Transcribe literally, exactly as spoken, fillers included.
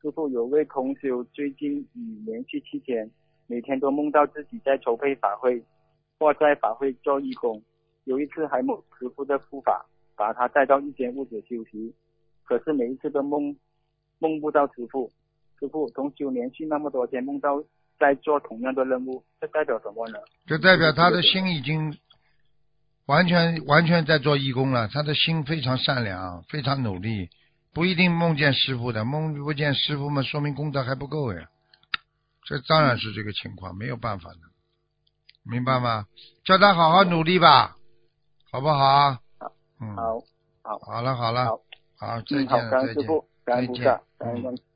师傅，有位同修最近已连续七天，每天都梦到自己在筹备法会，或在法会做义工。有一次还梦师傅的护法，把他带到一间屋子休息，可是每一次都梦梦不到师傅。师傅，同修连续那么多天梦到在做同样的任务，这代表什么呢？ 这代表他的心已经完全完全在做义工了，他的心非常善良，非常努力，不一定梦见师傅的，梦不见师傅嘛，说明功德还不够呀。这当然是这个情况，没有办法的，明白吗？叫他好好努力吧，好不好？嗯， 好，好， 好了好了， 好， 好，再嗯，好， 见了，再见， 感恩师傅，感再见， 恩菩萨，感恩嗯。 观世